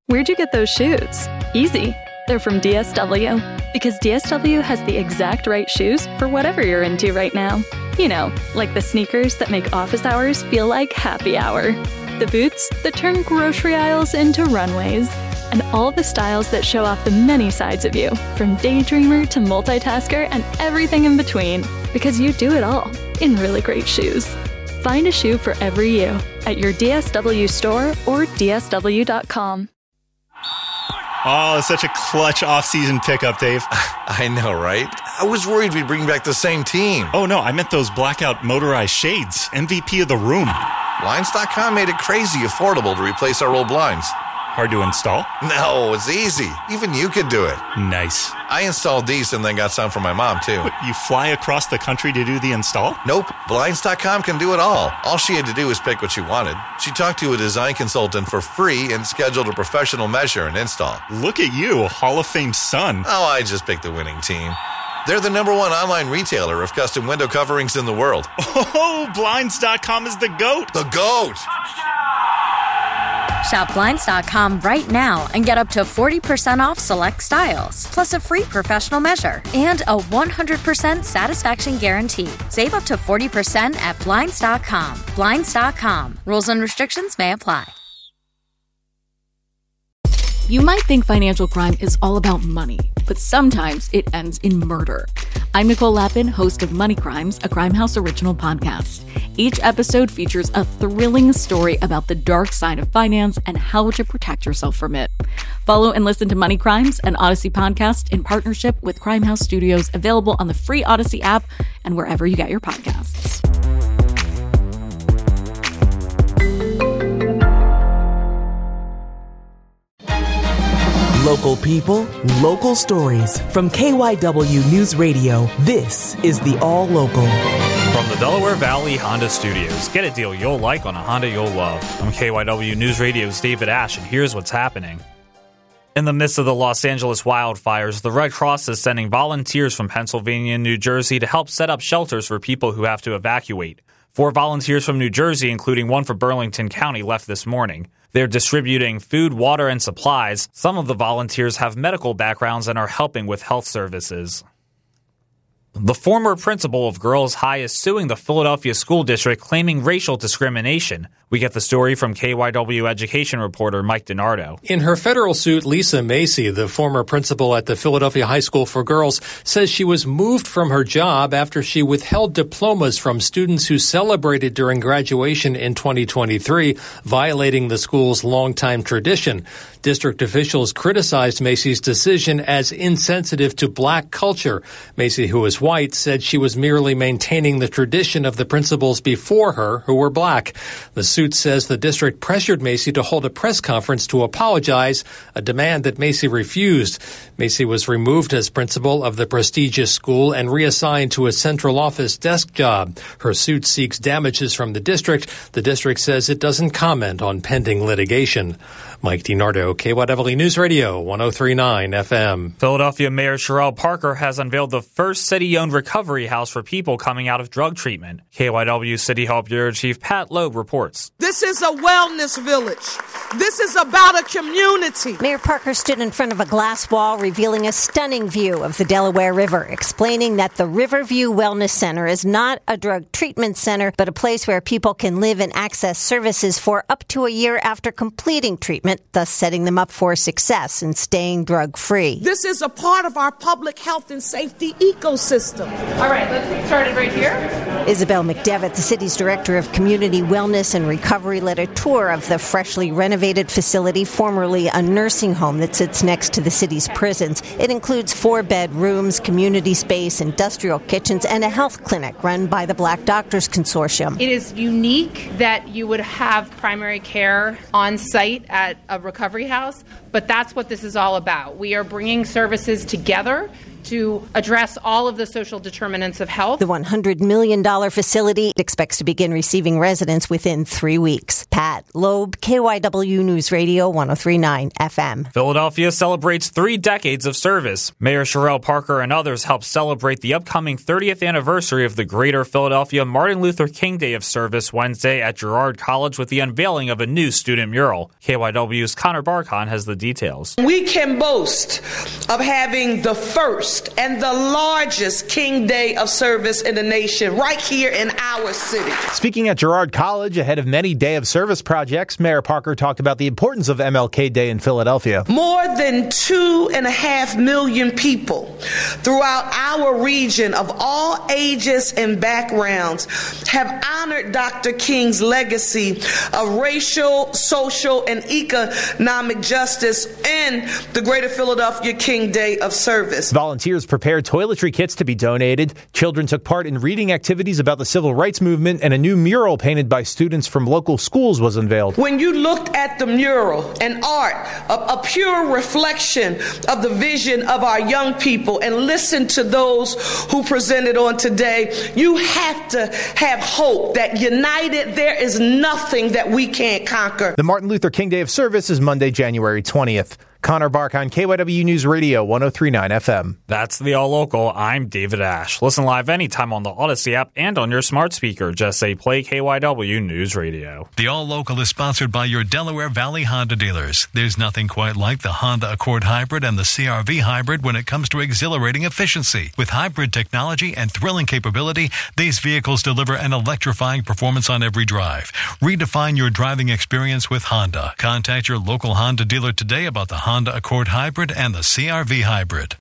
Where'd you get those shoes? Easy. They're from DSW. Because DSW has the exact right shoes for whatever you're into right now. You know, like the sneakers that make office hours feel like happy hour. The boots that turn grocery aisles into runways. And all the styles that show off the many sides of you, from daydreamer to multitasker and everything in between. Because you do it all in really great shoes. Find a shoe for every you at your DSW store or DSW.com. Oh, such a clutch off-season pickup, Dave. I know, right? I was worried we'd bring back the same team. Oh, no, I meant those blackout motorized shades. MVP of the room. Blinds.com made it crazy affordable to replace our old blinds. Hard to install? No, it's easy. Even you could do it. Nice. I installed these and then got some for my mom, too. What, you fly across the country to do the install? Nope. Blinds.com can do it all. All she had to do was pick what she wanted. She talked to a design consultant for free and scheduled a professional measure and install. Look at you, Hall of Fame son. Oh, I just picked the winning team. They're the #1 online retailer of custom window coverings in the world. Oh, Blinds.com is the GOAT. The GOAT! Shop Blinds.com right now and get up to 40% off select styles, plus a free professional measure and a 100% satisfaction guarantee. Save up to 40% at Blinds.com. Blinds.com. Rules and restrictions may apply. You might think financial crime is all about money, but sometimes it ends in murder. I'm Nicole Lappin, host of Money Crimes, a Crime House original podcast. Each episode features a thrilling story about the dark side of finance and how to protect yourself from it. Follow and listen to Money Crimes, an Odyssey podcast in partnership with Crime House Studios, available on the free Odyssey app and wherever you get your podcasts. Local people, local stories. From KYW News Radio, this is the All Local. From the Delaware Valley Honda Studios, get a deal you'll like on a Honda you'll love. I'm KYW News Radio's David Ash, and here's what's happening. In the midst of the Los Angeles wildfires, the Red Cross is sending volunteers from Pennsylvania and New Jersey to help set up shelters for people who have to evacuate. 4 volunteers from New Jersey, including one from Burlington County, left this morning. They're distributing food, water, and supplies. Some of the volunteers have medical backgrounds and are helping with health services. The former principal of Girls High is suing the Philadelphia School District, claiming racial discrimination. We get the story from KYW education reporter Mike DiNardo. In her federal suit, Lisa Macy, the former principal at the Philadelphia High School for Girls, says she was moved from her job after she withheld diplomas from students who celebrated during graduation in 2023, violating the school's longtime tradition. District officials criticized Macy's decision as insensitive to black culture. Macy, who is white, said she was merely maintaining the tradition of the principals before her who were black. The suit says the district pressured Macy to hold a press conference to apologize, a demand that Macy refused. Macy was removed as principal of the prestigious school and reassigned to a central office desk job. Her suit seeks damages from the district. The district says it doesn't comment on pending litigation. Mike DiNardo, KYW News Radio, 103.9 FM. Philadelphia Mayor Sherrell Parker has unveiled the first city-owned recovery house for people coming out of drug treatment. KYW City Hall Bureau Chief Pat Loeb reports. This is a wellness village. This is about a community. Mayor Parker stood in front of a glass wall revealing a stunning view of the Delaware River, explaining that the Riverview Wellness Center is not a drug treatment center, but a place where people can live and access services for up to a year after completing treatment, thus setting them up for success and staying drug-free. This is a part of our public health and safety ecosystem. All right, let's get started right here. Isabel McDevitt, the city's director of community wellness and recovery, led a tour of the freshly renovated facility, formerly a nursing home that sits next to the city's prisons. It includes 4 bedrooms, community space, industrial kitchens, and a health clinic run by the Black Doctors Consortium. It is unique that you would have primary care on site at a recovery house, but that's what this is all about. We are bringing services together to address all of the social determinants of health. The $100 million facility expects to begin receiving residents within 3 weeks. Pat Loeb, KYW News Radio 103.9 FM. Philadelphia celebrates 3 decades of service. Mayor Sherelle Parker and others helped celebrate the upcoming 30th anniversary of the Greater Philadelphia Martin Luther King Day of Service Wednesday at Girard College with the unveiling of a new student mural. KYW's Connor Barkon has the details. We can boast of having the first and the largest King Day of Service in the nation right here in our city. Speaking at Girard College ahead of many Day of Service projects, Mayor Parker talked about the importance of MLK Day in Philadelphia. More than 2.5 million people throughout our region of all ages and backgrounds have honored Dr. King's legacy of racial, social, and economic justice and the Greater Philadelphia King Day of Service. Volunteers prepared toiletry kits to be donated. Children took part in reading activities about the civil rights movement, and a new mural painted by students from local schools was unveiled. When you looked at the mural, an art, a pure reflection of the vision of our young people, and listened to those who presented on today, you have to have hope that united there is nothing that we can't conquer. The Martin Luther King Day of Service is Monday, January 20th. Connor Barkon, KYW News Radio 103.9 FM. That's the All Local. I'm David Ash. Listen live anytime on the Odyssey app and on your smart speaker. Just say play KYW News Radio. The All Local is sponsored by your Delaware Valley Honda dealers. There's nothing quite like the Honda Accord Hybrid and the CR-V Hybrid when it comes to exhilarating efficiency. With hybrid technology and thrilling capability, these vehicles deliver an electrifying performance on every drive. Redefine your driving experience with Honda. Contact your local Honda dealer today about the Honda Accord Hybrid and the CR-V Hybrid.